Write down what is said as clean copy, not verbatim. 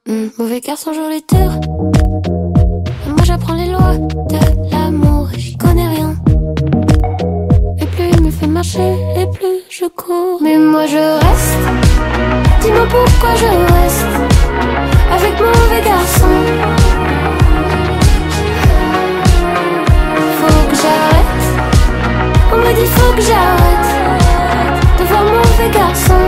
Mauvais garçon solitaire. Et moi j'apprends les lois de l'amour et j'y connais rien. Et plus il me fait marcher, et plus je cours. Mais moi je reste. Dis-moi pourquoi je reste avec mauvais garçon. Faut que j'arrête. On me dit faut que j'arrête de voir mauvais garçon.